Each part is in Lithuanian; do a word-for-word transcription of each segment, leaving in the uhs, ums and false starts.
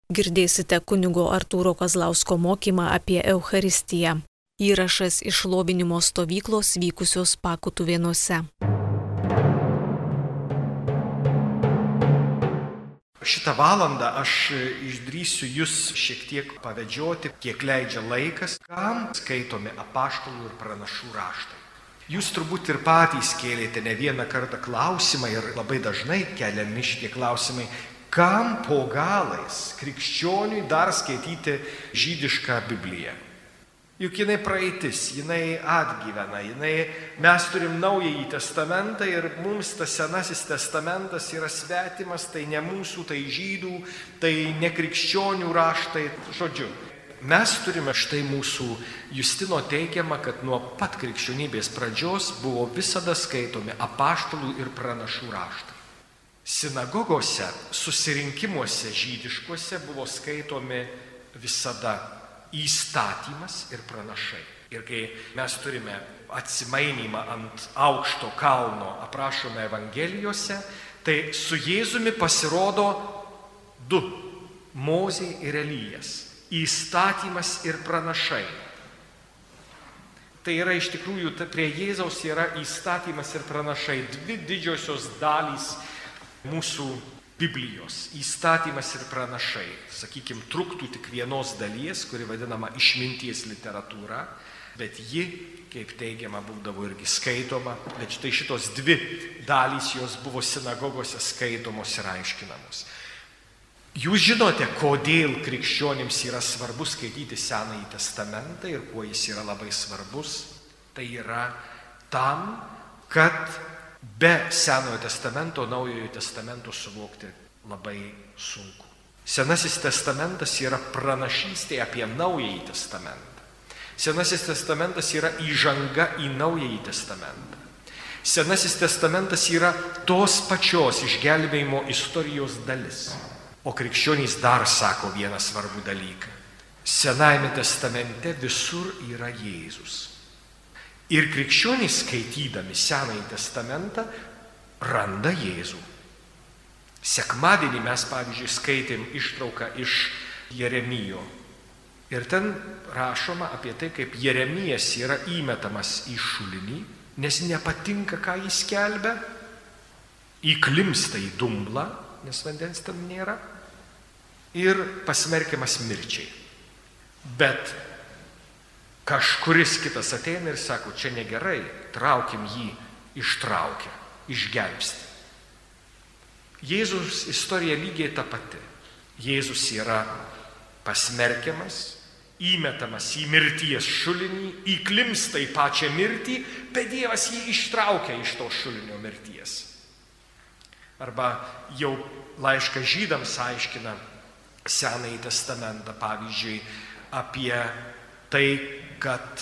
Girdėsite kunigo Artūro Kazlausko mokymą apie Eucharistiją. Įrašas iš šlovinimo stovyklos vykusios Pakutuvėnuose. Šitą valandą aš išdrįsiu jūs šiek tiek pavedžioti, kiek leidžia laikas, kam skaitomi apaštalų ir pranašų raštai. Jūs turbūt ir patys kėlėte ne vieną kartą klausimą ir labai dažnai keliami šitie klausimai, kam po galais krikščioniui dar skaityti žydišką Bibliją. Juk jinai praeitis, jinai atgyvena, jinai, mes turim Naująjį testamentą ir mums tas Senasis testamentas yra svetimas, tai ne mūsų, tai žydų, tai ne krikščionių raštai, žodžiu. Mes turime štai mūsų Justino teigiamą, kad nuo pat krikščionybės pradžios buvo visada skaitomi apaštalų ir pranašų raštai. Sinagogose, susirinkimuose žydiškuose buvo skaitomi visada įstatymas ir pranašai. Ir kai mes turime atsimainymą ant aukšto kalno aprašome Evangelijose, tai su Jėzumi pasirodo du – Mozė ir Elijas. Įstatymas ir pranašai. Tai yra iš tikrųjų, prie Jėzaus yra įstatymas ir pranašai. Dvi didžiosios dalys mūsų Biblijos, įstatymas ir pranašai, sakykime, truktų tik vienos dalies, kuri vadinama išminties literatūra, bet ji, kaip teigiama, būdavo irgi skaitoma, bet štai šitos dvi dalys jos buvo sinagogose skaitomos ir aiškinamos. Jūs žinote, kodėl krikščionims yra svarbu skaityti Senąjį testamentą ir kuo jis yra labai svarbus? Tai yra tam, kad be Senojo testamento, Naujojo testamento suvokti labai sunku. Senasis testamentas yra pranašystė apie Naująjį testamentą. Senasis testamentas yra įžanga į Naująjį testamentą. Senasis testamentas yra tos pačios išgelbėjimo istorijos dalis. O krikščionys dar sako vieną svarbų dalyką. Senajame testamente visur yra Jėzus. Ir krikščionys skaitydami Senąjį testamentą randa Jėzų. Sekmadienį mes, pavyzdžiui, skaitėm ištrauką iš Jeremijo. Ir ten rašoma apie tai, kaip Jeremijas yra įmetamas į šulinį, nes nepatinka, ką jis skelbia, įklimsta į dumblą, nes vandens ten nėra, ir pasmerkiamas mirčiai. Bet kažkuris kitas ateina ir sako, čia negerai, traukim jį, ištraukia, išgelbsti. Jėzus istorija lygiai ta pati. Jėzus yra pasmerkiamas, įmetamas į mirties šulinį, įklimsta į pačią mirtį, bet Dievas jį ištraukia iš to šulinio mirties. Arba jau laiškas žydams aiškina Senąjį testamentą, pavyzdžiui, apie tai, kad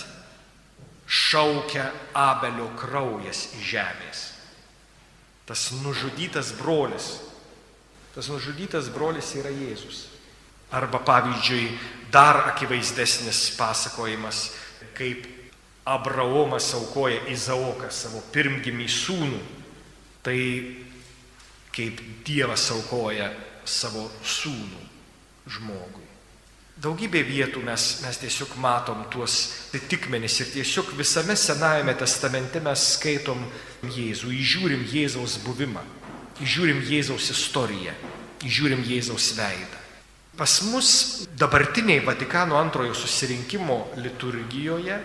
šaukia Abelio kraujas iš žemės. Tas nužudytas brolis, tas nužudytas brolis yra Jėzus. Arba, pavyzdžiui, dar akivaizdesnis pasakojimas, kaip Abraomas aukoja Izaoką, savo pirmgimį sūnų. Tai kaip Dievas aukoja savo sūnų žmogui. Daugybė vietų mes, mes tiesiog matom tuos atitikmenis ir tiesiog visame Senajame testamente mes skaitom Jėzų, įžiūrim Jėzaus buvimą, įžiūrim Jėzaus istoriją, įžiūrim Jėzaus veidą. Pas mus dabartiniai Vatikano antrojo susirinkimo liturgijoje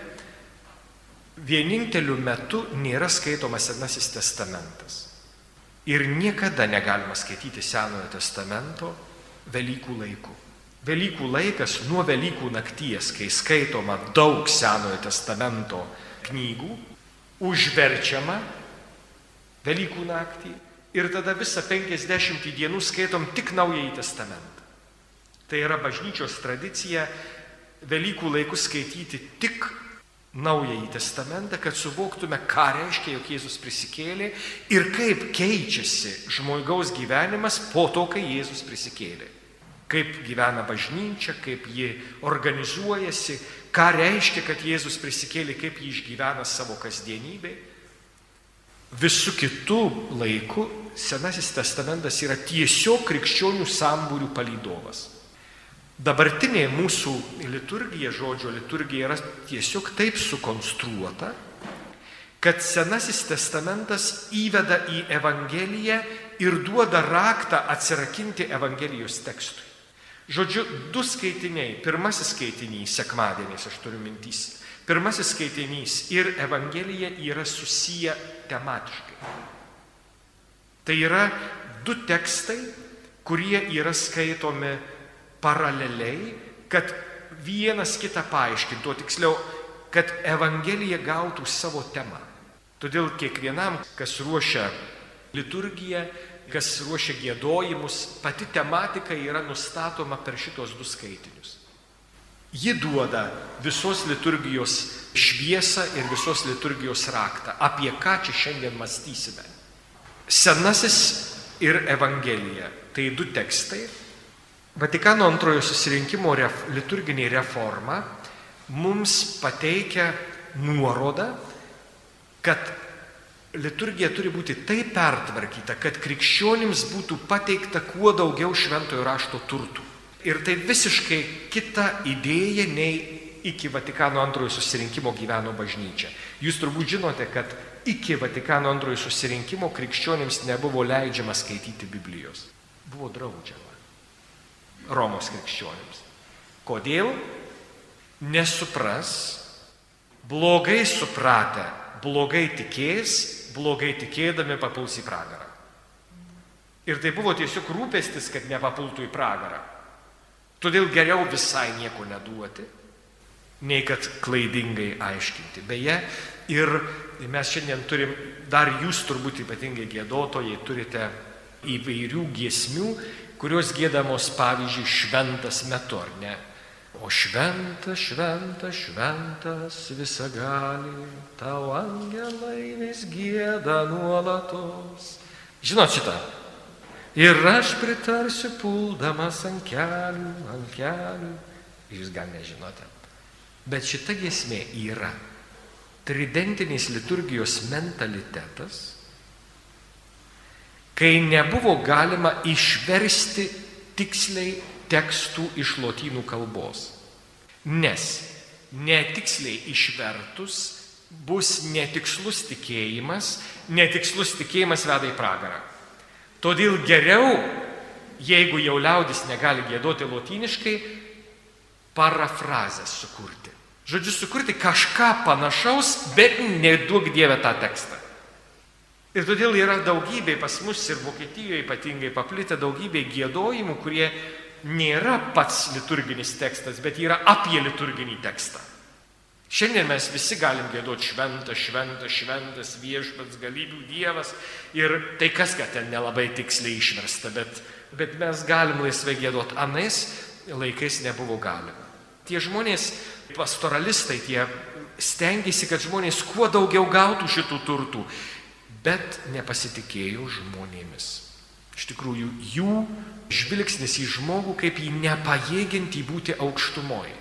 vieninteliu metu nėra skaitomas Senasis testamentas. Ir niekada negalima skaityti Senojo testamento Velykų laiku. Velykų laikas nuo Velykų nakties, kai skaitoma daug Senojo testamento knygų, užverčiama Velykų naktį ir tada visą penkiasdešimtį dienų skaitom tik Naująjį testamentą. Tai yra bažnyčios tradicija Velykų laiku skaityti tik Naująjį testamentą, kad suvoktume, ką reiškia, jog Jėzus prisikėlė ir kaip keičiasi žmogaus gyvenimas po to, kai Jėzus prisikėlė. Kaip gyvena bažnyčia, kaip ji organizuojasi, ką reiškia, kad Jėzus prisikėlė, kaip ji išgyvena savo kasdienybę. Visų kitų laikų Senasis testamentas yra tiesiog krikščionių sambūrių palydovas. Dabartinė mūsų liturgija, žodžio liturgija yra tiesiog taip sukonstruota, kad Senasis testamentas įveda į Evangeliją ir duoda raktą atsirakinti Evangelijos tekstui. Žodžiu, du skaitiniai. Pirmasis skaitinys, sekmadieniais aš turiu mintys. Pirmasis skaitinys ir Evangelija yra susiję tematiškai. Tai yra du tekstai, kurie yra skaitomi paraleliai, kad vienas kitą paaiškintų, o tiksliau, kad Evangelija gautų savo temą. Todėl kiekvienam, kas ruošia liturgiją, kas ruošia giedojimus, pati tematika yra nustatoma per šitos du skaitinius. Ji duoda visos liturgijos šviesą ir visos liturgijos raktą, apie ką čia šiandien mąstysime. Senasis ir Evangelija – tai du tekstai. Vatikano antrojo susirinkimo ref, liturginė reforma mums pateikia nuorodą, kad liturgija turi būti taip pertvarkyta, kad krikščionims būtų pateikta kuo daugiau šventojo rašto turtų. Ir tai visiškai kita idėja, nei iki Vatikano antrojo susirinkimo gyveno bažnyčia. Jūs turbūt žinote, kad iki Vatikano antrojo susirinkimo krikščionims nebuvo leidžiama skaityti Biblijos. Buvo draudžiama Romos krikščionims. Kodėl? Nesupras, blogai supratę, blogai tikės, blogai tikėdami papuls į pragarą. Ir tai buvo tiesiog rūpestis, kad nepapultų į pragarą. Todėl geriau visai nieko neduoti, nei kad klaidingai aiškinti. Beje, ir mes šiandien turim, dar jūs turbūt ypatingai giedotojai turite įvairių giesmių, kurios giedamos, pavyzdžiui, šventas metu, ar ne? O šventas, šventas, šventas visagali, tau angelai vis gieda nuolatos. Žinot šitą? Ir aš pritarsiu puldamas ant kelių, ant kelių. Jūs gal nežinote. Bet šita giesmė yra tridentinės liturgijos mentalitetas, kai nebuvo galima išversti tiksliai tekstų iš lotynų kalbos. Nes netiksliai išvertus bus netikslus tikėjimas, netikslus tikėjimas veda į pragarą. Todėl geriau, jeigu jau liaudis negali giedoti lotyniškai, parafrazę sukurti. Žodžiu, sukurti kažką panašaus, bet neduok Dieve tą tekstą. Ir todėl yra daugybė pas mus ir Vokietijoje ypatingai paplitę daugybė giedojimų, kurie nėra pats liturginis tekstas, bet yra apie liturginį tekstą. Šiandien mes visi galim giedoti šventas, šventas, šventas, viešpats, galybių Dievas. Ir tai kas, kad ten nelabai tiksliai išversta, bet, bet mes galim laisvai giedoti. Anais laikais nebuvo galima. Tie žmonės, pastoralistai, tie stengiasi, kad žmonės kuo daugiau gautų šitų turtų, bet nepasitikėjo žmonėmis. Iš tikrųjų, jų žvilgsnis į žmogų kaip į nepajėgiantį būti aukštumoje.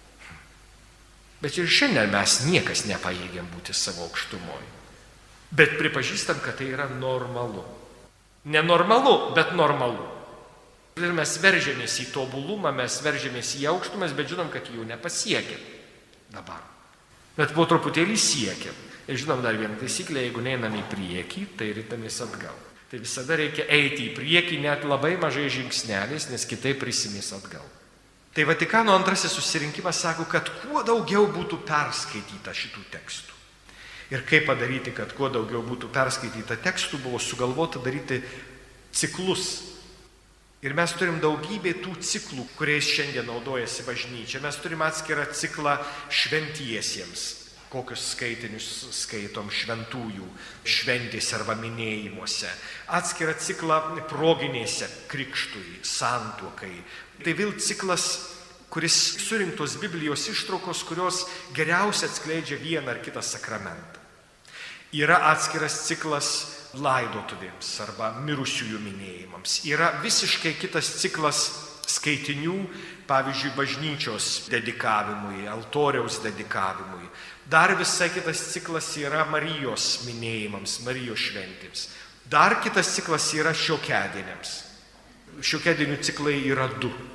Bet ir šiandien mes niekas nepajėgiam būti savo aukštumoje. Bet pripažįstam, kad tai yra normalu. Nenormalu, bet normalu. Ir mes veržėmės į tobulumą, mes veržėmės į aukštumas, bet žinom, kad jų nepasiekėm dabar. Bet po truputėlį siekėm. Ir žinom dar vieną taisyklę, jeigu neinam į priekį, tai ritamės atgal. Tai visada reikia eiti į priekį net labai mažai žingsneliais, nes kitaip prisimės atgal. Tai Vatikano antrasis susirinkimas sako, kad kuo daugiau būtų perskaityta šitų tekstų. Ir kaip padaryti, kad kuo daugiau būtų perskaityta tekstų, buvo sugalvota daryti ciklus. Ir mes turim daugybę tų ciklų, kuriais šiandien naudojasi bažnyčia. Mes turim atskirą ciklą šventiesiems. Kokius skaitinius skaitom šventųjų šventėse arba minėjimuose. Atskirą ciklą proginėse krikštui, santuokai. Tai vėl ciklas, kuris surinktos Biblijos ištraukos, kurios geriausiai atskleidžia vieną ar kitą sakramentą. Yra atskiras ciklas laidotuvėms arba mirusiųjų minėjimams. Yra visiškai kitas ciklas skaitinių, pavyzdžiui, bažnyčios dedikavimui, altoriaus dedikavimui. Dar visai kitas ciklas yra Marijos minėjimams, Marijos šventėms. Dar kitas ciklas yra šiokedieniams. Šiokedienių ciklai yra du.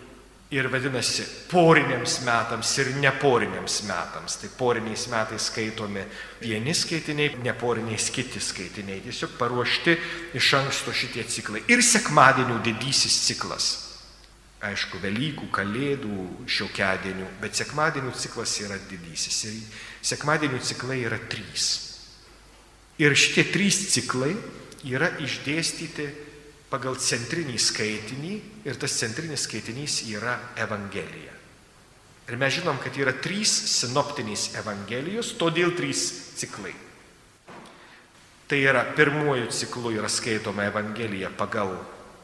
ir vadinasi poriniams metams ir neporiniams metams. Tai poriniais metais skaitomi vieni skaitiniai, neporiniais kiti skaitiniai. Tiesiog paruošti iš anksto šitie ciklai. Ir sekmadienių didysis ciklas. Aišku, Velykų, Kalėdų, Šiokiadienių, bet sekmadienių ciklas yra didysis. Ir sekmadienių ciklai yra trys. Ir šitie trys ciklai yra išdėstyti pagal centrinį skaitinį ir tas centrinis skaitinys yra Evangelija. Ir mes žinom, kad yra trys sinoptinės Evangelijos, todėl trys ciklai. Tai yra pirmuoju ciklu yra skaitoma Evangelija pagal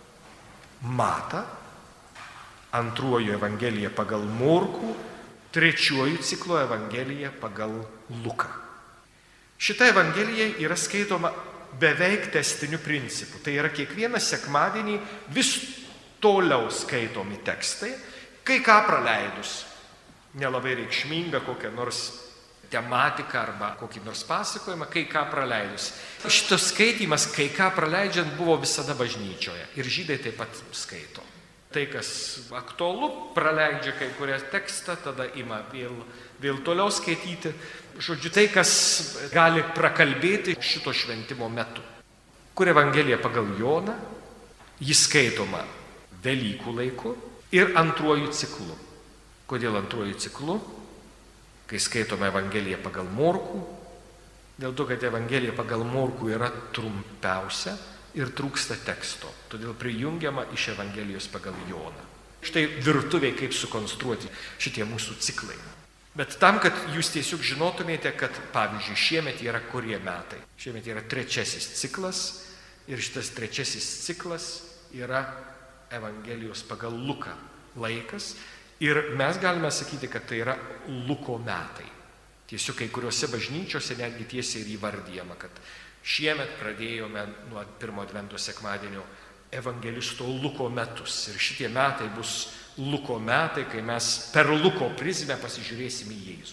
Matą, antruoju Evangelija pagal Morkų, trečiuoju ciklo Evangelija pagal Luką. Šita Evangelija yra skaitoma beveik tęstiniu principu. Tai yra kiekvieną sekmadienį vis toliau skaitomi tekstai, kai ką praleidus. Nelabai reikšminga kokią nors tematiką arba kokį nors pasakojimą, kai ką praleidus. Šitas skaitimas, kai ką praleidžiant, buvo visada bažnyčioje. Ir žydai taip pat skaito. Tai, kas aktualu, praleidžia kai kurią tekstą, tada ima vėl, vėl toliau skaityti. Žodžiu, tai, kas gali prakalbėti šito šventimo metu. Kur Evangelija pagal Joną, jis skaitoma Velykų laiku ir antruoju ciklu. Kodėl antruoju ciklu? Kai skaitoma Evangelija pagal Morkų, dėl to, kad Evangelija pagal Morkų yra trumpiausia ir trūksta teksto. Todėl prijungiama iš Evangelijos pagal Joną. Štai virtuviai, kaip sukonstruoti šitie mūsų ciklai. Bet tam, kad jūs tiesiog žinotumėte, kad pavyzdžiui šiemet yra kurie metai. Šiemet yra trečiasis ciklas ir šitas trečiasis ciklas yra Evangelijos pagal Luką laikas. Ir mes galime sakyti, kad tai yra Luko metai. Tiesiog kai kuriuose bažnyčiose netgi tiesiai ir įvardyjama, kad šiemet pradėjome nuo pirmo advento sekmadienio evangelisto Luko metus. Ir šitie metai bus Luko metai, kai mes per Luko prizmę pasižiūrėsime į Jėzų.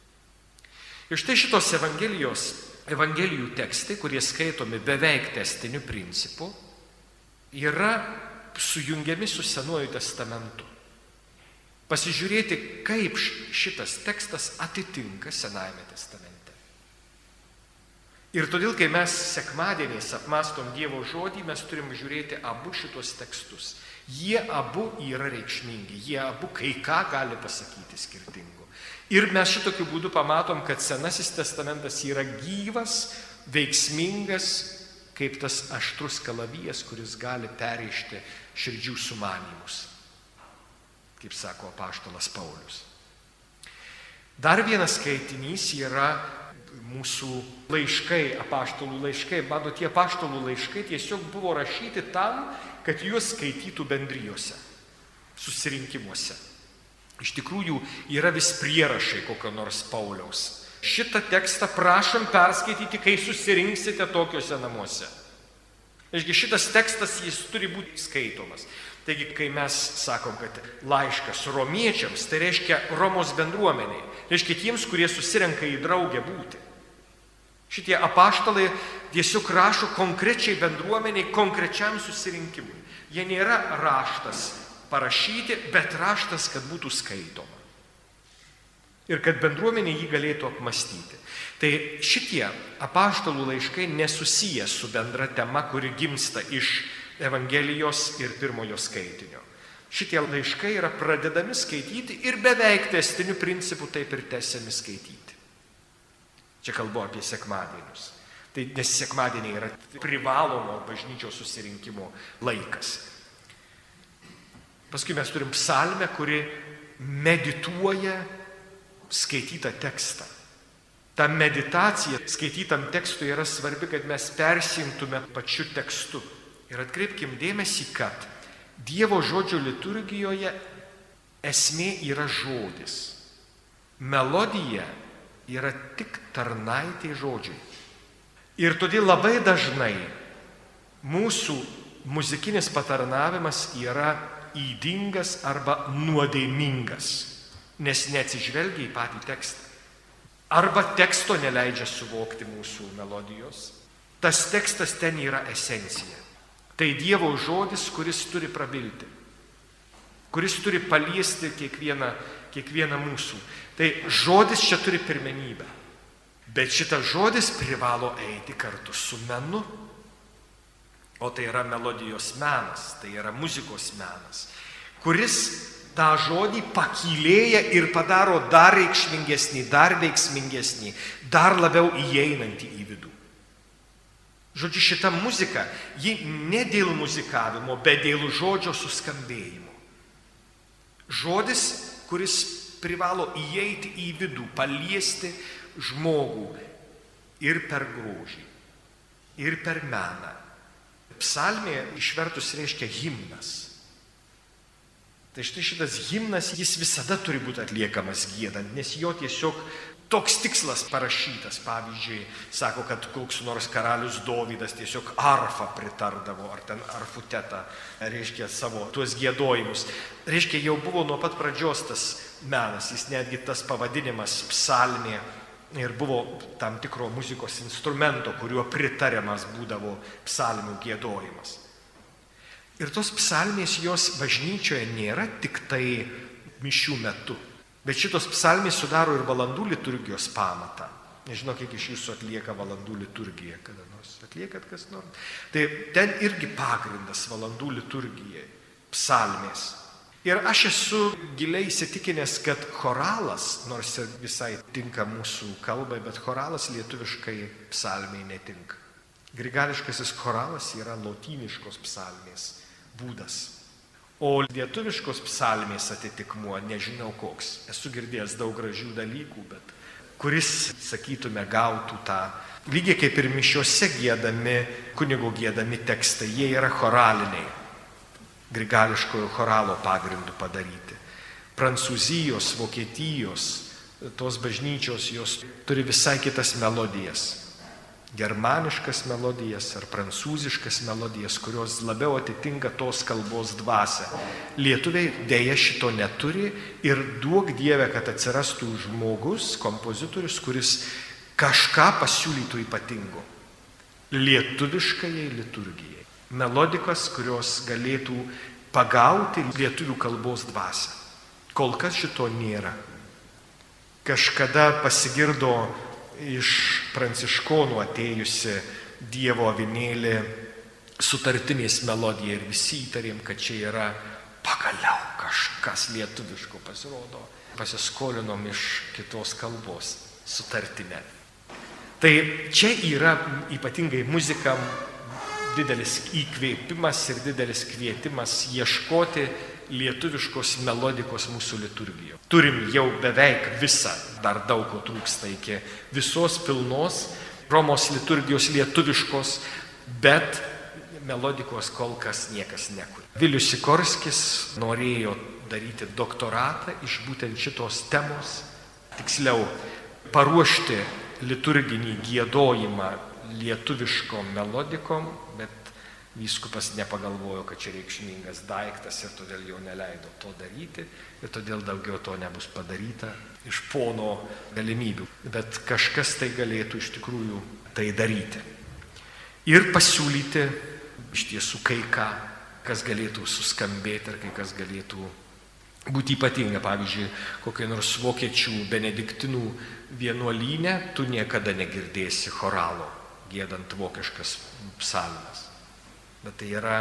Ir štai šitos evangelijos, evangelijų tekstai, kurie skaitomi beveik tęstiniu principu, yra sujungiami su Senuoju testamentu. Pasižiūrėti, kaip šitas tekstas atitinka Senajame testamente. Ir todėl, kai mes sekmadieniais apmastom Dievo žodį, mes turim žiūrėti abu šitos tekstus. Jie abu yra reikšmingi, jie abu kai ką gali pasakyti skirtingo. Ir mes šitokiu būdu pamatom, kad Senasis testamentas yra gyvas, veiksmingas, kaip tas aštrus kalavijas, kuris gali perrišti širdžių sumanymus, kaip sako apaštalas Paulius. Dar vienas skaitinys yra mūsų laiškai, apaštalų laiškai. Mano, tie apaštalų laiškai tiesiog buvo rašyti tam, kad juos skaitytų bendrijose, susirinkimuose. Iš tikrųjų, yra vis prierašai kokio nors Pauliaus. Šitą tekstą prašom perskaityti, kai susirinksite tokiuose namuose. Taigi šitas tekstas, jis turi būti skaitomas. Taigi, kai mes sakom, kad laiškas romiečiams, tai reiškia Romos bendruomeniai, reiškia tiems, kurie susirenka į draugę būti. Šitie apaštalai tiesiog rašo konkrečiai bendruomeniai, konkrečiam susirinkimui. Jie nėra raštas parašyti, bet raštas, kad būtų skaitoma. Ir kad bendruomenė jį galėtų apmastyti. Tai šitie apaštalų laiškai nesusiję su bendra tema, kuri gimsta iš Evangelijos ir pirmojo skaitinio. Šitie laiškai yra pradedami skaityti ir beveik tęstiniu principu taip ir tęsiami skaityti. Čia kalbu apie sekmadienius. Tai nes sekmadieniai yra privalomo bažnyčios susirinkimo laikas. Paskui mes turim psalmę, kuri medituoja skaitytą tekstą. Ta meditacija skaitytam tekstui yra svarbi, kad mes persijungtume pačiu tekstu. Ir atkreipkim dėmesį, kad Dievo žodžio liturgijoje esmė yra žodis. Melodija yra tik tarnaitė žodžiai. Ir todėl labai dažnai mūsų muzikinis patarnavimas yra ydingas arba nuodėmingas, nes neatsižvelgia į patį tekstą. Arba teksto neleidžia suvokti mūsų melodijos. Tas tekstas ten yra esencija. Tai Dievo žodis, kuris turi prabilti. kuris turi paliesti kiekvieną, kiekvieną mūsų. Tai žodis čia turi pirmenybę. Bet šitas žodis privalo eiti kartu su menu. O tai yra melodijos menas, tai yra muzikos menas, kuris tą žodį pakylėja ir padaro dar reikšmingesnį, dar veiksmingesnį, dar labiau įeinantį į vidų. Žodžiu, šita muzika, ji ne dėl muzikavimo, bet dėl žodžio suskambėjimo. Žodis, kuris privalo įeiti į vidų, paliesti žmogų ir per grožį, ir per meną. Psalmė išvertus reiškia himnas. Tai štai šitas himnas, jis visada turi būti atliekamas giedant, nes jo tiesiog toks tikslas parašytas. Pavyzdžiui, sako, kad koks nors karalius Dovydas tiesiog arfą pritardavo, ar ten arfutetą, reiškia savo tuos giedojimus. Reiškia, jau buvo nuo pat pradžios tas menas, jis netgi tas pavadinimas psalmė ir buvo tam tikro muzikos instrumento, kuriuo pritariamas būdavo psalmių giedojimas. Ir tos psalmės jos bažnyčioje nėra tik tai mišių metu, bet šitos psalmės sudaro ir valandų liturgijos pamatą. Nežinau, kiek iš jūsų atlieka valandų liturgiją, kada nors atliekat kas nors. Tai ten irgi pagrindas valandų liturgijai, psalmės. Ir aš esu giliai įsitikinęs, kad choralas, nors ir visai tinka mūsų kalbai, bet choralas lietuviškai psalmiai netinka. Grigališkasis choralas yra lotyniškos psalmės būdas. O lietuviškos psalmės atitikmuo nežinau koks. Esu girdėjęs daug gražių dalykų, bet kuris, sakytume, gautų tą. Lygiai kaip ir mišiuose giedami, kunigo giedami tekstai, jie yra choraliniai. Grigališkojo choralo pagrindų padaryti. Prancūzijos, Vokietijos, tos bažnyčios, jos turi visai kitas melodijas. Germaniškas melodijas ar prancūziškas melodijas, kurios labiau atitinka tos kalbos dvasią. Lietuviai dėja šito neturi ir duok Dieve, kad atsirastų žmogus, kompozitorius, kuris kažką pasiūlytų ypatingo. Lietuviškajai liturgijai. Melodikos, kurios galėtų pagauti lietuvių kalbos dvasią. Kol kas šito nėra. Kažkada pasigirdo iš pranciškonų atėjusi Dievo avinėlė sutartinės melodija ir visi įtarėm, kad čia yra pagaliau kažkas lietuviško pasirodo. Pasiskolinom iš kitos kalbos sutartinę. Tai čia yra ypatingai muzikam didelis įkvėpimas ir didelis kvietimas ieškoti lietuviškos melodikos mūsų liturgijoje. Turim jau beveik visą, dar daug ko trūksta iki visos pilnos Romos liturgijos lietuviškos, bet melodikos kol kas niekas nekuria. Vilius Sikorskis norėjo daryti doktoratą iš būtent šitos temos, tiksliau paruošti liturginį giedojimą lietuviškom melodikom, bet vyskupas nepagalvojo, kad čia reikšmingas daiktas ir todėl jau neleido to daryti ir todėl daugiau to nebus padaryta iš pono galimybių. Bet kažkas tai galėtų iš tikrųjų tai daryti. Ir pasiūlyti iš tiesų kai ką, kas galėtų suskambėti ir kai kas galėtų būti ypatinga. Pavyzdžiui, kokie nors vokiečių benediktinų vienuolyne tu niekada negirdėsi choralo giedant vokiškas psalmes. Bet tai yra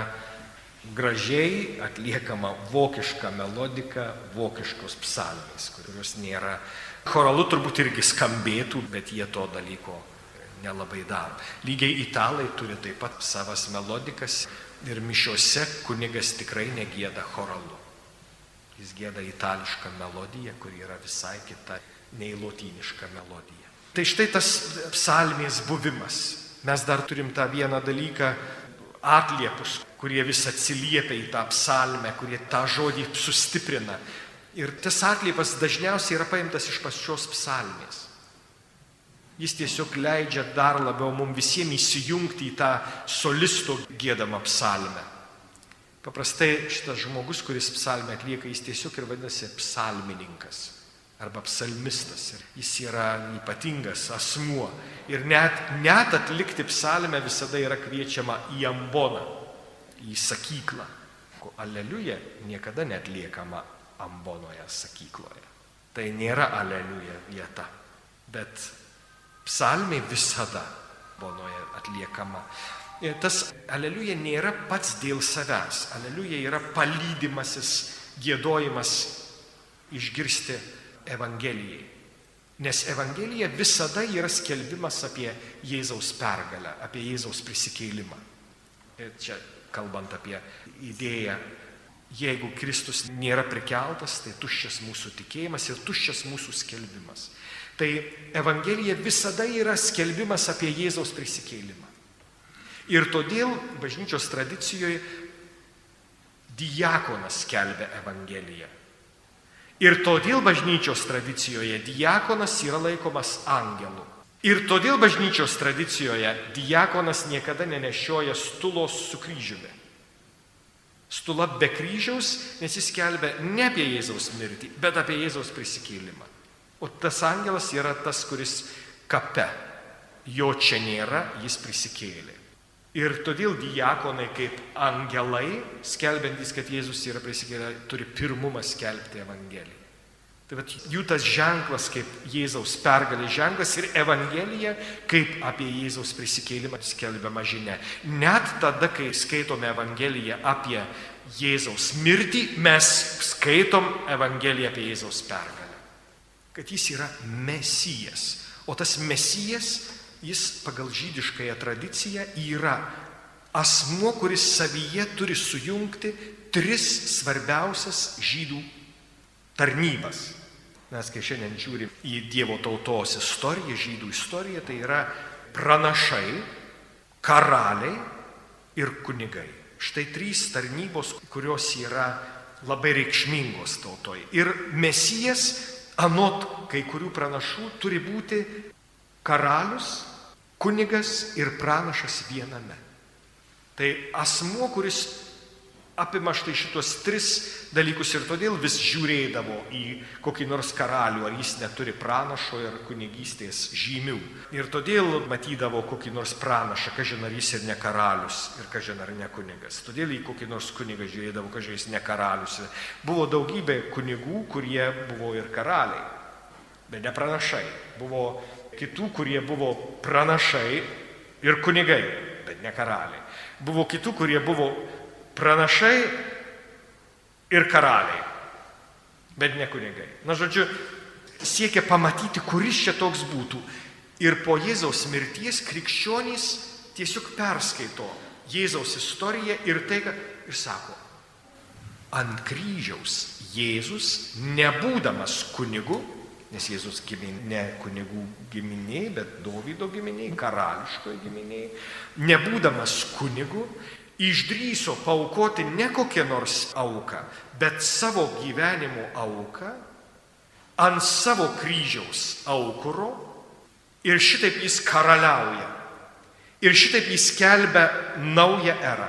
gražiai atliekama vokiška melodika, vokiškos psalmės, kurios nėra. Choralu turbūt irgi skambėtų, bet jie to dalyko nelabai daro. Lygiai italai turi taip pat savas melodikas ir mišiuose kunigas tikrai negieda choralu. Jis gieda itališką melodiją, kuri yra visai kita nei lotyniška melodija. Tai štai tas psalmės buvimas. Mes dar turim tą vieną dalyką, atliepus, kurie vis atsiliepia į tą psalmę, kurie tą žodį sustiprina. Ir tas atliepas dažniausiai yra paimtas iš pačios psalmės. Jis tiesiog leidžia dar labiau mums visiems įsijungti į tą solisto giedamą psalmę. Paprastai šitas žmogus, kuris psalmę atlieka, jis tiesiog ir vadinasi psalmininkas arba psalmistas. Jis yra ypatingas asmuo. Ir net, net atlikti psalmę visada yra kviečiama į amboną, į sakyklą, Aleliuja niekada netliekama ambonoje sakykloje. Tai nėra aleliuja vieta, bet psalmė visada ambonoje atliekama. Ir tas aleliuja nėra pats dėl savęs. Aleliuja yra palydimasis giedojimas išgirsti Evangelijai. Nes Evangelija visada yra skelbimas apie Jėzaus pergalę, apie Jėzaus prisikėlimą. Ir čia kalbant apie idėją, jeigu Kristus nėra prikeltas, tai tuščias mūsų tikėjimas ir tuščias mūsų skelbimas. Tai Evangelija visada yra skelbimas apie Jėzaus prisikėlimą. Ir todėl bažnyčios tradicijoje diakonas skelbia Evangeliją. Ir todėl bažnyčios tradicijoje diakonas yra laikomas angelu. Ir todėl bažnyčios tradicijoje diakonas niekada nenešioja stulos su kryžiumi. Stula be kryžiaus, nes jis skelbia ne apie Jėzaus mirtį, bet apie Jėzaus prisikėlimą. O tas angelas yra tas, kuris kape. Jo čia nėra, jis prisikėlė. Ir todėl diakonai kaip angelai, skelbiantys, kad Jėzus yra prisikėlę, turi pirmumą skelbti Evangeliją. Tai vat, jų tas ženklas kaip Jėzaus pergalės ženklas ir Evangelija kaip apie Jėzaus prisikėlimą skelbiama žinia. Net tada, kai skaitome Evangeliją apie Jėzaus mirtį, mes skaitom Evangeliją apie Jėzaus pergalę. Kad jis yra Mesijas. O tas Mesijas, jis pagal žydiškąją tradiciją yra asmuo, kuris savyje turi sujungti tris svarbiausias žydų tarnybas. Mes, kai šiandien žiūrim į Dievo tautos istoriją, žydų istoriją, tai yra pranašai, karaliai ir kunigai. Štai trys tarnybos, kurios yra labai reikšmingos tautoje. Ir Mesijas, anot kai kurių pranašų, turi būti karalius, kunigas ir pranašas viename. Tai asmuo, kuris apima štai šitos tris dalykus ir todėl vis žiūrėdavo į kokį nors karalių, ar jis neturi pranašo ir kunigystės žymių. Ir todėl matydavo kokį nors pranašą, kažin ar jis ir ne karalius, ir kažin ar ne kunigas. Todėl į kokį nors kunigą žiūrėdavo, kažin jis ne karalius. Buvo daugybė kunigų, kurie buvo ir karaliai, bet ne pranašai. Buvo kitų, kurie buvo pranašai ir kunigai, bet ne karaliai. Buvo kitų, kurie buvo pranašai ir karaliai, bet ne kunigai. Na, žodžiu, siekia pamatyti, kuris čia toks būtų. Ir po Jėzaus mirties krikščionys tiesiog perskaito Jėzaus istoriją ir tai, ir sako, ant kryžiaus Jėzus, nebūdamas kunigu, nes Jėzus gimė ne kunigų giminiai, bet Dovydo giminiai, karališkoje giminiai, nebūdamas kunigu, išdrįso paaukoti ne kokią nors auką, bet savo gyvenimo auką ant savo kryžiaus aukuro ir šitaip jis karaliauja. Ir šitaip jis skelbia naują erą.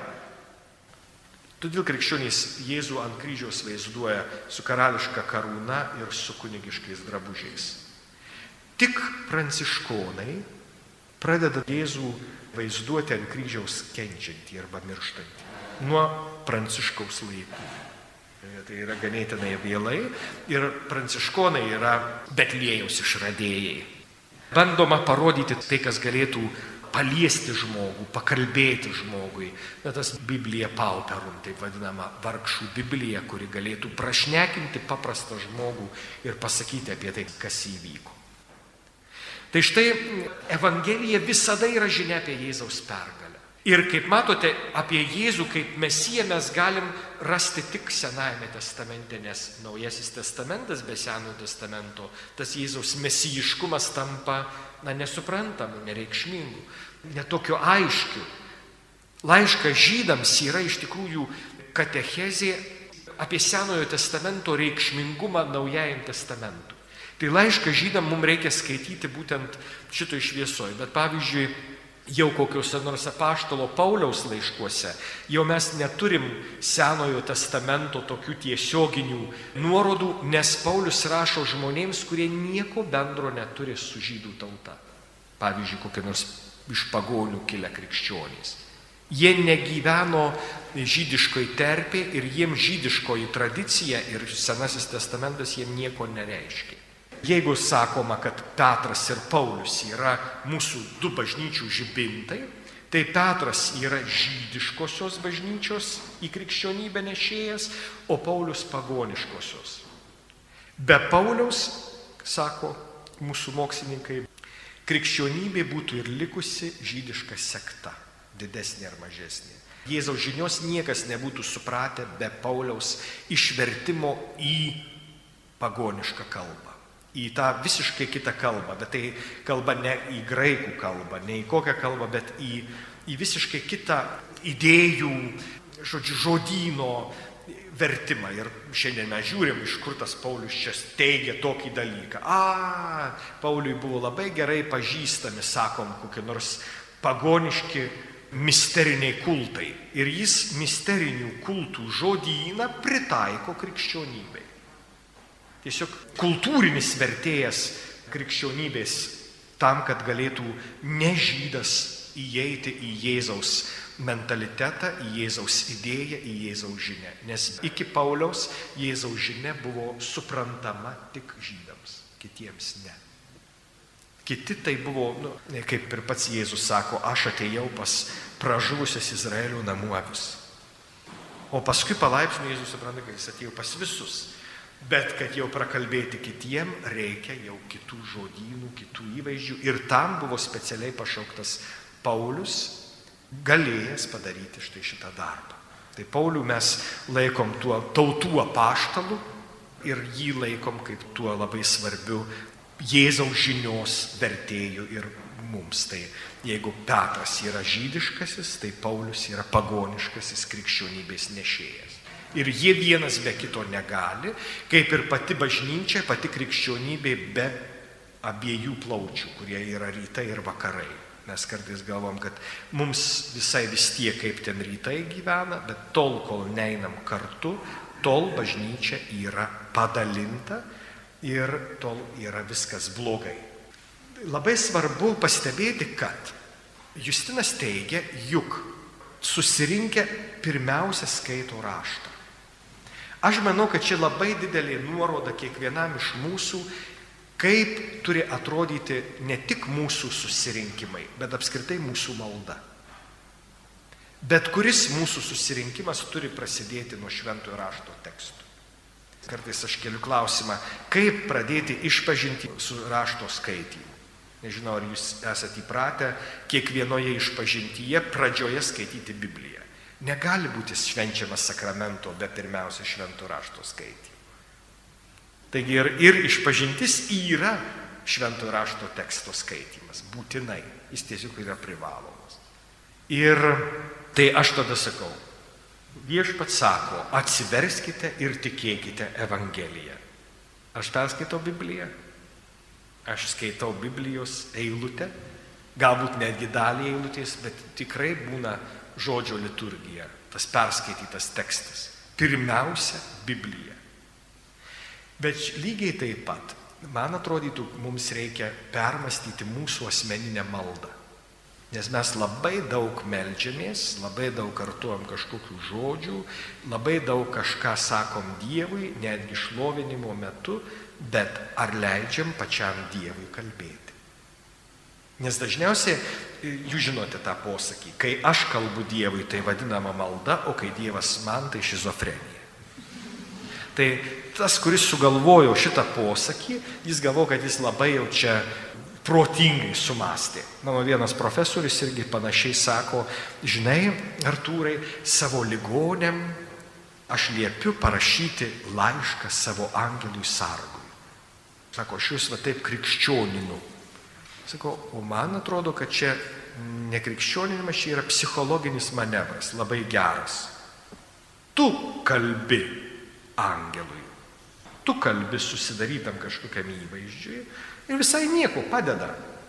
Todėl krikščionys Jėzų ant kryžiaus vaizduoja su karališka karūna ir su kunigiškais drabužiais. Tik pranciškonai pradeda Jėzų vaizduoti ant kryžiaus kenčiantį arba mirštantį nuo Pranciškaus laikų. Tai yra ganėtinai vėlai ir pranciškonai yra Betliejaus išradėjai. Bandoma parodyti tai, kas galėtų paliesti žmogų, pakalbėti žmogui. Na, tas Biblija pauperum, taip vadinama vargšų Biblija, kuri galėtų prašnekinti paprastą žmogų ir pasakyti apie tai, kas įvyko. Tai štai Evangelija visada yra žinia apie Jėzaus pergalę. Ir kaip matote, apie Jėzų kaip Mesiją mes galim rasti tik Senajame testamente, nes Naujasis testamentas be Senojo testamento, tas Jėzaus mesijiškumas tampa, na, nesuprantamu, nereikšmingu, netokio aiškiu. Laiškas žydams yra iš tikrųjų katechezė apie Senojo testamento reikšmingumą Naujajam testamentui. Tai laišką žydam mums reikia skaityti būtent šitoj šviesoj. Bet pavyzdžiui, jau kokiuose nors apaštalo Pauliaus laiškuose, jau mes neturim Senojo testamento tokių tiesioginių nuorodų, nes Paulius rašo žmonėms, kurie nieko bendro neturi su žydų tauta. Pavyzdžiui, kokie nors iš pagonių kilę krikščionys. Jie negyveno žydiškoji terpė ir jiems žydiškoji tradicija ir Senasis testamentas jiems nieko nereiškia. Jeigu sakoma, kad Petras ir Paulius yra mūsų du bažnyčių žibintai, tai Petras yra žydiškosios bažnyčios į krikščionybę nešėjas, o Paulius pagoniškosios. Be Pauliaus, sako mūsų mokslininkai, krikščionybė būtų ir likusi žydiška sekta, didesnė ar mažesnė. Jėzaus žinios niekas nebūtų supratę be Pauliaus išvertimo į pagonišką kalbą, į tą visiškai kitą kalbą, bet tai kalba ne į graikų kalbą, ne į kokią kalbą, bet į, į visiškai kitą idėjų, žodžiu, žodyno vertimą. Ir šiandien mes žiūrim, iš kur tas Paulius čia teigia tokį dalyką. A, Pauliui buvo labai gerai pažįstami, sakom, kokie nors pagoniški misteriniai kultai. Ir jis misterinių kultų žodyną pritaiko krikščionybei. Tiesiog kultūrinis vertėjas krikščionybės tam, kad galėtų nežydas įeiti į Jėzaus mentalitetą, į Jėzaus idėją, į Jėzaus žinią. Nes iki Pauliaus Jėzaus žinia buvo suprantama tik žydams, kitiems ne. Kiti tai buvo, nu, kaip ir pats Jėzus sako, aš atėjau pas pražuvusias Izraelio namų avis. O paskui palaipsniui Jėzus supranta, kad jis atėjo pas visus. Bet kad jau prakalbėti kitiem, reikia jau kitų žodynų, kitų įvaizdžių. Ir tam buvo specialiai pašauktas Paulius, galėjęs padaryti štai šitą darbą. Tai Paulių mes laikom tuo tautų apaštalu ir jį laikom kaip tuo labai svarbiu Jėzaus žinios vertėjų ir mums. Tai jeigu Petras yra žydiškasis, tai Paulius yra pagoniškasis krikščionybės nešėjas. Ir jie vienas be kito negali, kaip ir pati bažnyčia, pati krikščionybė be abiejų plaučių, kurie yra rytai ir vakarai. Mes kartais galvom, kad mums visai vis tiek kaip ten rytai gyvena, bet tol, kol neinam kartu, tol bažnyčia yra padalinta ir tol yra viskas blogai. Labai svarbu pastebėti, kad Justinas teigia, juk susirinkę pirmiausia skaito raštą. Aš manau, kad čia labai didelė nuoroda kiekvienam iš mūsų, kaip turi atrodyti ne tik mūsų susirinkimai, bet apskritai mūsų malda. Bet kuris mūsų susirinkimas turi prasidėti nuo šventojo rašto tekstų. Kartais aš keliu klausimą, kaip pradėti išpažintį su rašto skaitymu. Nežinau, ar jūs esate įpratę kiekvienoje išpažintyje pradžioje skaityti Bibliją. Negali būti švenčiamas sakramento be pirmiausia švento rašto skaitymų. Taigi ir, ir išpažintis yra švento rašto teksto skaitymas, būtinai, jis tiesiog yra privalomas. Ir tai aš tada sakau, viešpats sako, atsiverskite ir tikėkite Evangeliją. Aš perskaitau Bibliją, aš skaitau Biblijos eilutę, galbūt netgi dalį eilutės, bet tikrai būna žodžio liturgija, tas perskaitytas tekstas. Pirmiausia, Biblija. Bet lygiai taip pat, man atrodytų, mums reikia permastyti mūsų asmeninę maldą. Nes mes labai daug meldžiamės, labai daug kartuojam kažkokių žodžių, labai daug kažką sakom Dievui, netgi šlovinimo metu, bet ar leidžiam pačiam Dievui kalbėti? Nes dažniausiai, jūs žinote tą posakį, kai aš kalbu Dievui, tai vadinama malda, o kai Dievas man, tai šizofrenija. Tai tas, kuris sugalvojo šitą posakį, jis galvoja, kad jis labai jau čia protingai sumastė. Mano vienas profesorius irgi panašiai sako, žinai, Artūrai, savo ligonėm aš liepiu parašyti laišką savo angelui sargui. Sako, aš jūs va taip krikščioninu. Sako, o man atrodo, kad čia nekrikščioninimas, čia yra psichologinis manevras, labai geras. Tu kalbi angelui. Tu kalbi susidarytam kažkokiam įvaizdžiui ir visai nieko padeda.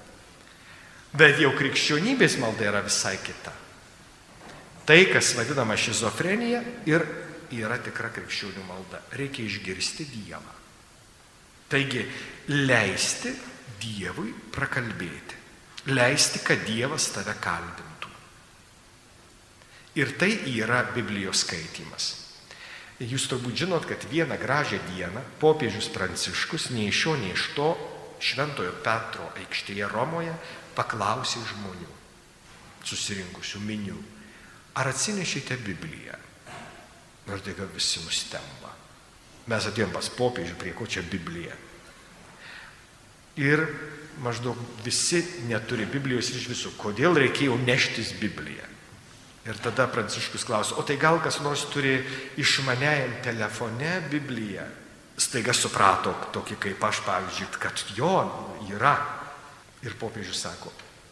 Bet jau krikščionybės malda yra visai kita. Tai, kas vadinama šizofrenija, ir yra tikra krikščionių malda. Reikia išgirsti Dievą. Taigi, leisti Dievui prakalbėti. Leisti, kad Dievas tave kalbintų. Ir tai yra Biblijos skaitymas. Jūs turbūt žinot, kad vieną gražią dieną popiežius Pranciškus nei iš šio, nei iš to Šventojo Petro aikštėje Romoje paklausė žmonių, susirinkusių minių, ar atsinešėte Bibliją? Ir tai visi nustemba. Mes atėjom pas popiežių, prie ko čia Biblija? Ir maždaug visi neturi Biblijos ir iš visų. Kodėl reikėjo neštis Bibliją? Ir tada Pranciškus klausė, o tai gal kas nors turi išmaniajam telefone Bibliją? Staiga suprato tokį kaip aš, pavyzdžiui, kad jo yra. Ir popiežius sako,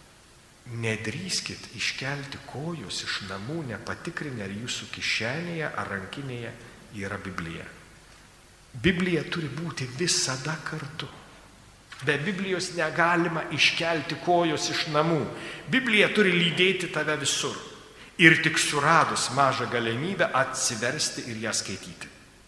nedrįskit iškelti kojos iš namų, nepatikrinę, ar jūsų kišenėje ar rankinėje yra Biblija. Biblija turi būti visada kartu. Be Biblijos negalima iškelti kojos iš namų. Biblija turi lydėti tave visur. Ir tik suradus mažą galimybę atsiversti ir ją skaityti.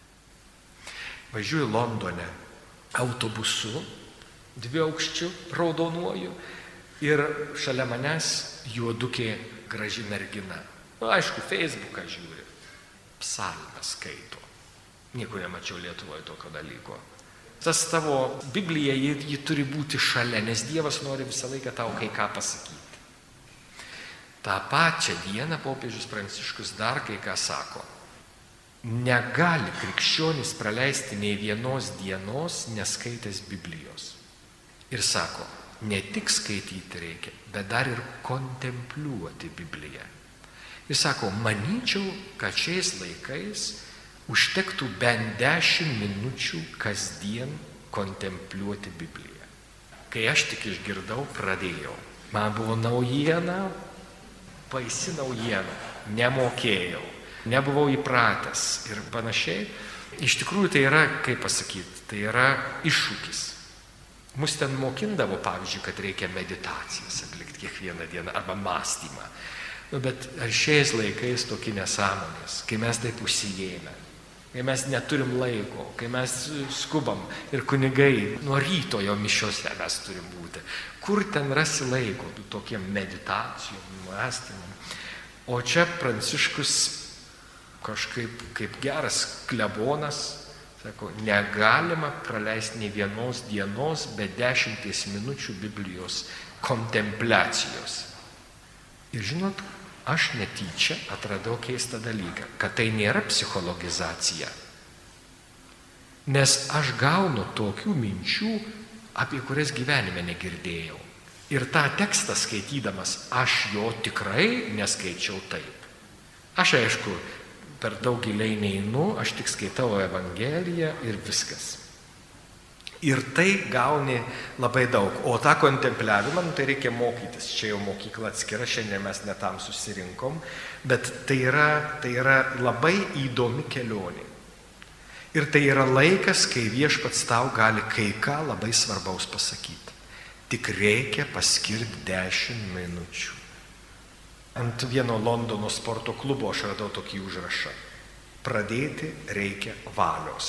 Važiuoju Londone autobusu, dviaukščiu, raudonuoju, ir šalia manęs juodukė graži mergina. Nu, aišku, Facebooką žiūri, psalmę skaito. Nieko nemačiau Lietuvoje tokio dalyko. Tas tavo Biblija, ji, ji turi būti šalia, nes Dievas nori visą laiką tau kai ką pasakyti. Ta pačią dieną popiežius Pranciškus dar kai ką sako. Negali krikščionis praleisti nei vienos dienos neskaitęs Biblijos. Ir sako, ne tik skaityti reikia, bet dar ir kontempliuoti Bibliją. Ir sako, manyčiau, kad šiais laikais užtektų bent dešimt minučių kasdien kontempliuoti Bibliją. Kai aš tik išgirdau, pradėjau. Man buvo naujiena, baisi naujiena, nemokėjau, nebuvau įpratęs ir panašiai. Iš tikrųjų tai yra, kaip pasakyti, tai yra iššūkis. Mus ten mokindavo, pavyzdžiui, kad reikia meditacijas atlikti kiekvieną dieną arba mąstymą. Nu, bet ar šiais laikais tokie nesąmonės, kai mes taip užsijėmę, kai mes neturim laiko, kai mes skubam ir kunigai nuo ryto jo mišiose mes turim būti. Kur ten rasi laiko tokiem meditacijom, mąstymam? O čia Pranciškus kažkaip kaip geras klebonas sako, negalima praleisti nei vienos dienos be dešimties minučių Biblijos kontempliacijos. Ir žinot, aš netyčia atradau keistą dalyką, kad tai nėra psichologizacija. Nes aš gaunu tokių minčių, apie kurias gyvenime negirdėjau. Ir tą tekstą skaitydamas, aš jo tikrai neskaičiau taip. Aš aišku, per daug giliai neinu, aš tik skaitau Evangeliją ir viskas. Ir tai gauni labai daug. O tą kontempliavimą, nu, tai reikia mokytis. Čia jau mokykla atskira, šiandien mes netam susirinkom, bet tai yra, tai yra labai įdomi kelionė. Ir tai yra laikas, kai viešpats tau gali kai ką labai svarbaus pasakyti. Tik reikia paskirti dešimt minučių. Ant vieno Londono sporto klubo aš radau tokį užrašą. Pradėti reikia valios.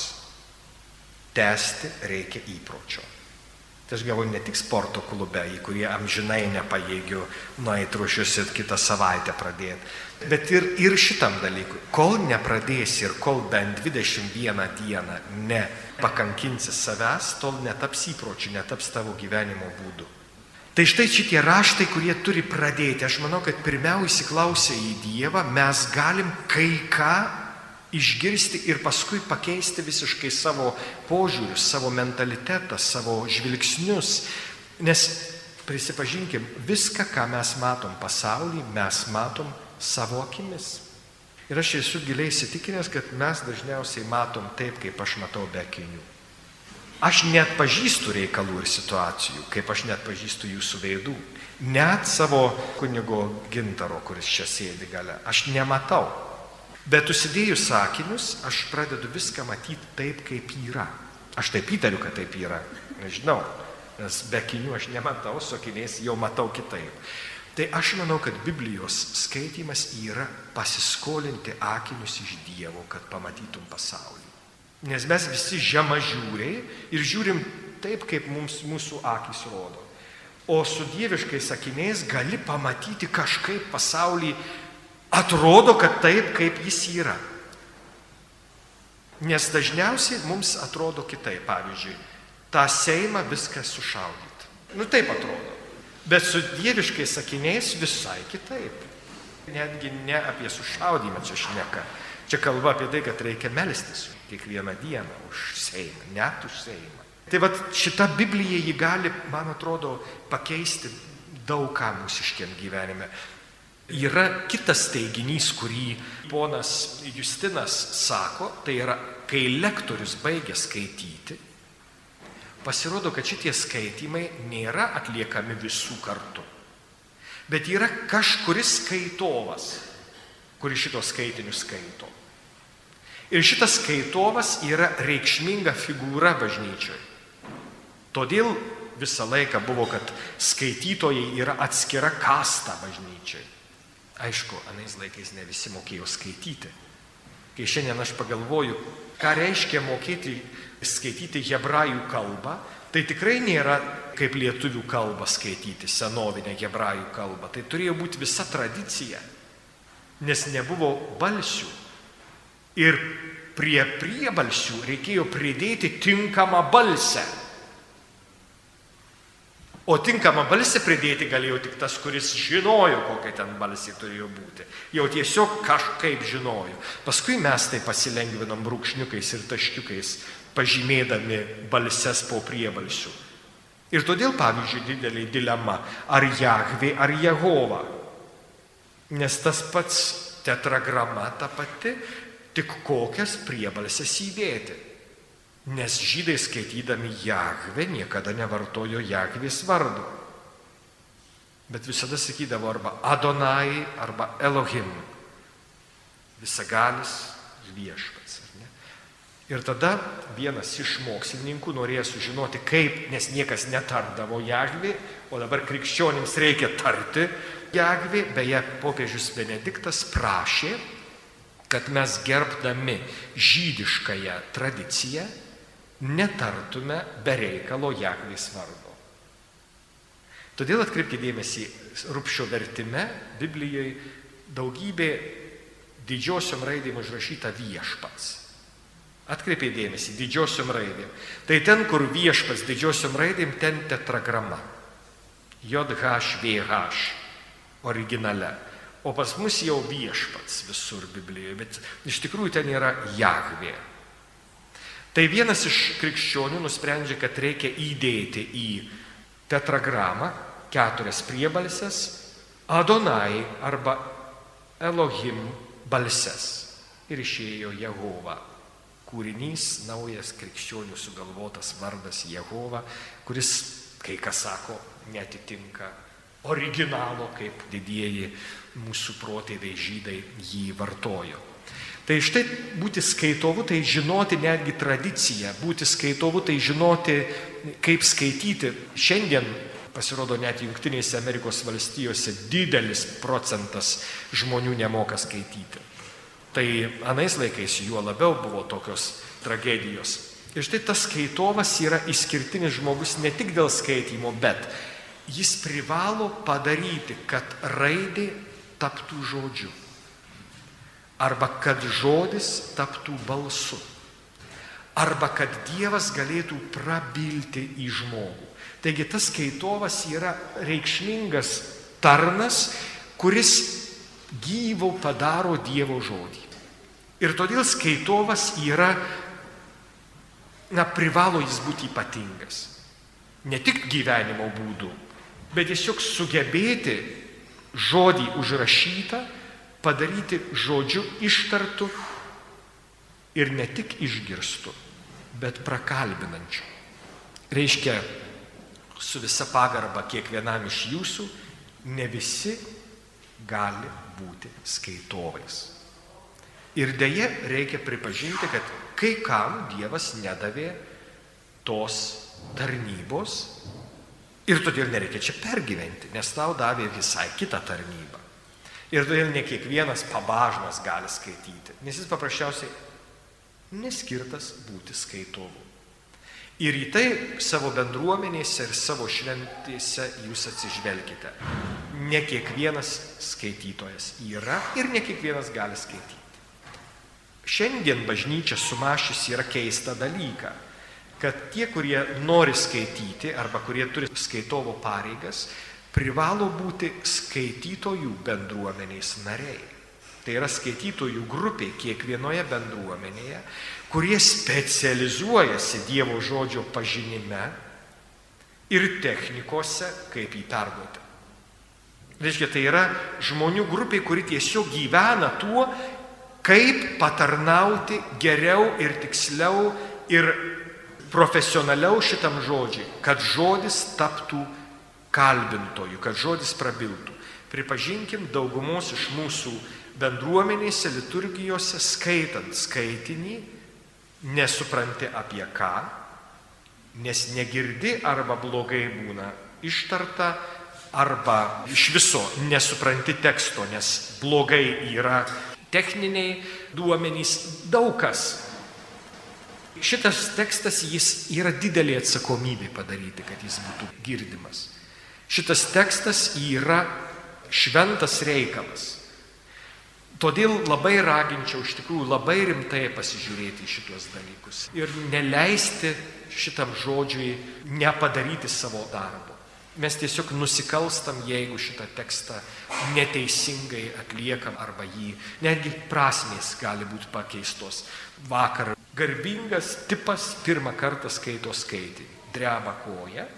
Tęsti reikia įpročio. Tai aš galvoju ne tik sporto klube, į kurį amžinai nepajėgiu nueiti ruošiuosi kitą savaitę pradėti, bet ir, ir šitam dalykui. Kol nepradėsi ir kol bent dvidešimt vieną dieną nepakankinsi savęs, tol netaps įpročiu, netaps tavo gyvenimo būdu. Tai štai šitie raštai, kurie turi pradėti. Aš manau, kad pirmiausia įsiklausę į Dievą mes galim kai ką išgirsti ir paskui pakeisti visiškai savo požiūrius, savo mentalitetą, savo žvilgsnius. Nes prisipažinkim, viską, ką mes matom pasaulyje, mes matom savo akimis. Ir aš esu giliai įsitikinęs, kad mes dažniausiai matom taip, kaip aš matau be akinių. Aš net pažįstu reikalų ir situacijų, kaip aš net pažįstu jūsų veidų. Net savo kunigo Gintaro, kuris čia sėdi gale, aš nematau. Bet užsidėjus sakinius, aš pradedu viską matyti taip, kaip yra. Aš taip įtariu, kad taip yra. Nežinau, nes be akinių aš nematau, su akiniais jau matau kitaip. Tai aš manau, kad Biblijos skaitymas yra pasiskolinti akinius iš Dievo, kad pamatytum pasaulį. Nes mes visi žemažiūriai ir žiūrim taip, kaip mums, mūsų akys rodo. O su dieviškais akiniais gali pamatyti kažkaip pasaulį atrodo, kad taip, kaip jis yra. Nes dažniausiai mums atrodo kitaip. Pavyzdžiui, tą Seimą viską sušaudyti. Nu taip atrodo. Bet su dieviškais sakiniais visai kitaip. Netgi ne apie sušaudymą čia šneka. Čia kalba apie tai, kad reikia melstis kiekvieną dieną už Seimą, net už Seimą. Tai vat šita Biblija jį gali, man atrodo, pakeisti daug ką mūsiškiam gyvenime. Yra kitas teiginys, kurį ponas Justinas sako, tai yra, kai lektorius baigia skaityti, pasirodo, kad šitie skaitymai nėra atliekami visų kartu, bet yra kažkuris skaitovas, kuris šito skaitinių skaito. Ir šitas skaitovas yra reikšminga figūra bažnyčioje. Todėl visą laiką buvo, kad skaitytojai yra atskira kasta bažnyčioje. Aišku, anais laikais ne visi mokėjo skaityti. Kai šiandien aš pagalvoju, ką reiškia mokėti skaityti hebrajų kalbą, tai tikrai nėra kaip lietuvių kalbą skaityti, senovinę hebrajų kalbą. Tai turėjo būti visa tradicija, nes nebuvo balsių. Ir prie priebalsių reikėjo pridėti tinkamą balsę. O tinkamą balsę pridėti galėjo tik tas, kuris žinojo, kokia ten balsė turėjo būti. Jau tiesiog kažkaip žinojo. Paskui mes tai pasilengvinom brūkšniukais ir taškiukais, pažymėdami balses po priebalsių. Ir todėl, pavyzdžiui, didelė dilema, ar Jahvė, ar Jehova. Nes tas pats tetragrama ta pati, tik kokias priebalses įdėti. Nes žydai skaitydami Jahvę niekada nevartojo Jahvės vardo. Bet visada sakydavo arba Adonai, arba Elohim. Visagalis viešpats. Ar ne? Ir tada vienas iš mokslininkų norėjo sužinoti, kaip, nes niekas netardavo Jahvė, o dabar krikščionims reikia tarti Jahvė. Beje, popiežius Benediktas prašė, kad mes gerbdami žydiškąją tradiciją netartume be reikalo Jahvės vardo. Todėl atkreipkite dėmesį, Rupšio vertime Biblijoje daugybė didžiosiom raidėm užrašyta viešpats. Atkreipkite dėmesį, didžiosiom raidėm. Tai ten, kur viešpats didžiosiom raidėm, ten tetragrama. J H V H originale. O pas mus jau viešpats visur Biblijoje, bet iš tikrųjų ten yra Jahvė. Tai vienas iš krikščionių nusprendžia, kad reikia įdėti į tetragramą keturias priebalses Adonai arba Elohim balses. Ir išėjo Jehova. Kūrinys, naujas krikščionių sugalvotas vardas Jehova, kuris, kai kas sako, netitinka originalo, kaip didieji mūsų protėviai žydai jį vartojo. Tai štai būti skaitovu, tai žinoti netgi tradiciją, būti skaitovu, tai žinoti, kaip skaityti. Šiandien, pasirodo, net Jungtinėse Amerikos valstijose didelis procentas žmonių nemoka skaityti. Tai anais laikais juo labiau buvo tokios tragedijos. Ir štai tas skaitovas yra išskirtinis žmogus ne tik dėl skaitymo, bet jis privalo padaryti, kad raidė taptų žodžiu. Arba kad žodis taptų balsu. Arba kad Dievas galėtų prabilti į žmogų. Taigi tas skaitovas yra reikšmingas tarnas, kuris gyvo padaro Dievo žodį. Ir todėl skaitovas yra, na, privalo jis būti ypatingas. Ne tik gyvenimo būdu, bet tiesiog sugebėti žodį užrašytą padaryti žodžiu ištartu ir ne tik išgirstu, bet prakalbinančiu. Reiškia, su visa pagarba kiekvienam iš jūsų, ne visi gali būti skaitovais. Ir deja, reikia pripažinti, kad kai kam Dievas nedavė tos tarnybos ir todėl nereikia čia pergyventi, nes tau davė visai kitą tarnybą. Ir todėl ne kiekvienas pabažnas gali skaityti, nes jis paprasčiausiai neskirtas būti skaitovu. Ir į tai savo bendruomenėse ir savo šventėse jūs atsižvelkite. ne kiekvienas skaitytojas yra ir ne kiekvienas gali skaityti. Šiandien bažnyčia sumašys yra keistą dalyką, kad tie, kurie nori skaityti arba kurie turi skaitovo pareigas, privalo būti skaitytojų bendruomenės nariai. Tai yra skaitytojų grupė kiekvienoje bendruomenėje, kurie specializuojasi Dievo žodžio pažinime ir technikose, kaip jį perduoti. Reiškia, tai yra žmonių grupė, kuri tiesiog gyvena tuo, kaip patarnauti geriau ir tiksliau ir profesionaliau šitam žodžiui, kad žodis taptų kalbintojų, kad žodis prabiltų. Pripažinkim, daugumos iš mūsų bendruomenėse, liturgijose, skaitant skaitinį, nesupranti apie ką, nes negirdi arba blogai būna ištarta, arba iš viso nesupranti teksto, nes blogai yra techniniai duomenys, daug kas. Šitas tekstas, jis yra didelė atsakomybė padaryti, kad jis būtų girdimas. Šitas tekstas yra šventas reikalas. Todėl labai raginčiau iš tikrųjų labai rimtai pasižiūrėti į šitos dalykus ir neleisti šitam žodžiui nepadaryti savo darbo. Mes tiesiog nusikalstam, jeigu šitą tekstą neteisingai atliekam arba jį, netgi prasmės gali būti pakeistos. Vakar garbingas tipas pirmą kartą skaito skaitinį, dreba koja,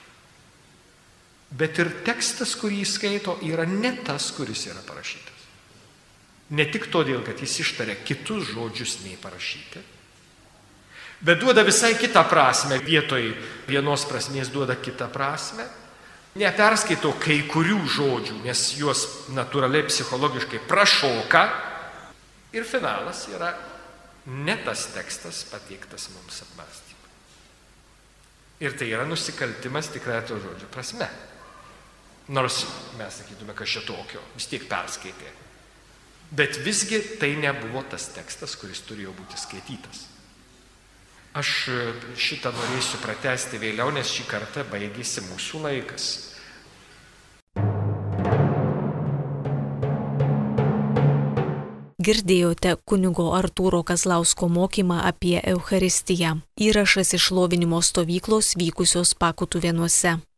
bet ir tekstas, kurį jis skaito, yra ne tas, kuris yra parašytas. Ne tik todėl, kad jis ištaria kitus žodžius nei parašyti, bet duoda visai kitą prasme, vietoj vienos prasmės duoda kitą prasme. Neperskaito kai kurių žodžių, nes juos natūraliai psichologiškai prašoka ir finalas yra ne tas tekstas pateiktas mums apmąstymui. Ir tai yra nusikaltimas tikrai to žodžio prasme. Nors mes sakytume, kad čia tokio, vis tiek perskaitė. Bet visgi tai nebuvo tas tekstas, kuris turėjo būti skaitytas. Aš šitą norėsiu pratęsti vėliau, nes šį kartą baigėsi mūsų laikas. Girdėjote kunigo Artūro Kazlausko mokymą apie Eucharistiją. Įrašas iš šlovinimo stovyklos vykusios Pakutuvėnuose.